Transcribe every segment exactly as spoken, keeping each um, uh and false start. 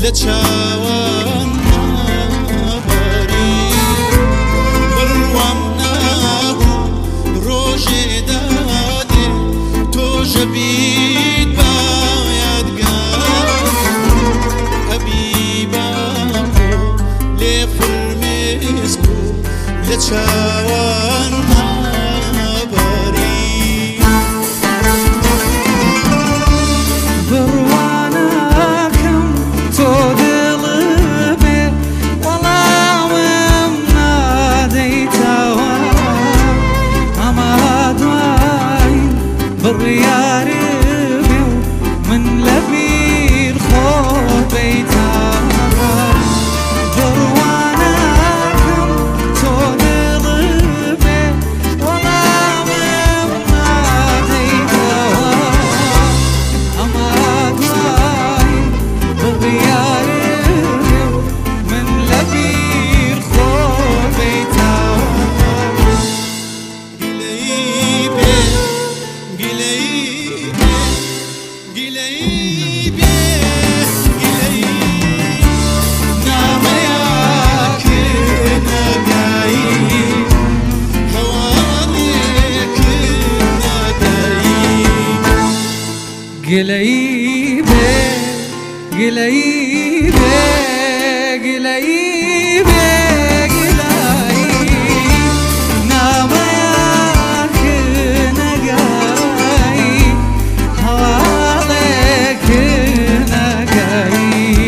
لچاوان ناباری بروام نابو روژه داده تو جبید بایدگار حبیبامو لفرمسکو لچاوان ناباری برواناکم تو دلبه وڵامم نادەیتەوە ئەمە دوای بڕیاری بێ و من لەبیر خۆ بەیتەوە بڕواناکەم تۆ دڵبێ وەڵامم نادەیتەوە ئەمە دوای بڕیاری بێ و من لەبیر خۆ بەیتەوە گلەی بێ گلەی بێ گلەی بێ گلەی نامەیەک نەگەی هەواڵێک نەگەی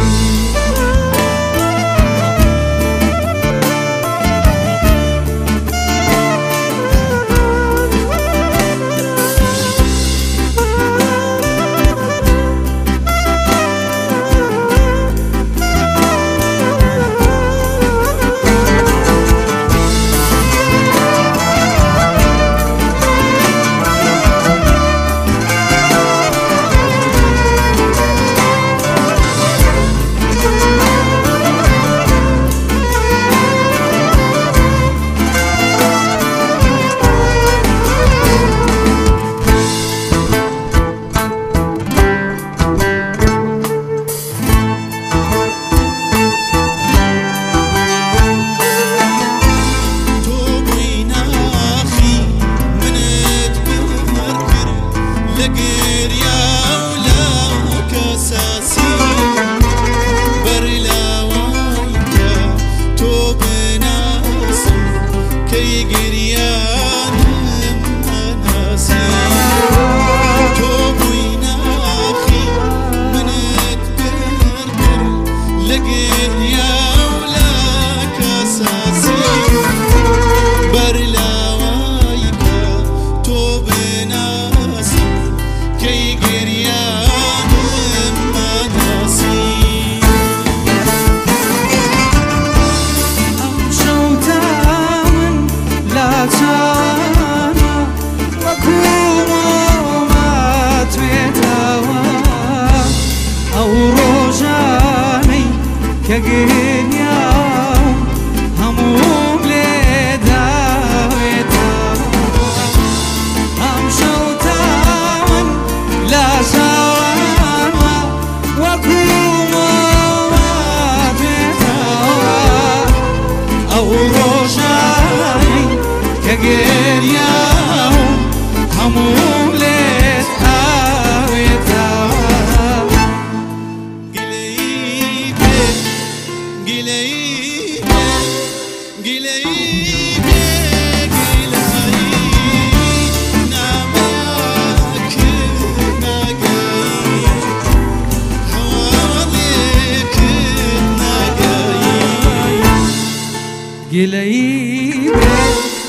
گلەی بێ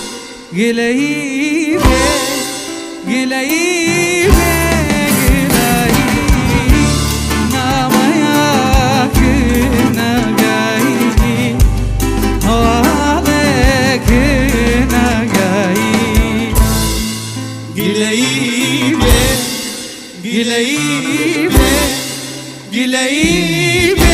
گلەی بێ گلەی بێ گلەی نامەیەک نەگەی هەواڵێک نەگەی گلەی بێ گلەی بێ گلەی بێ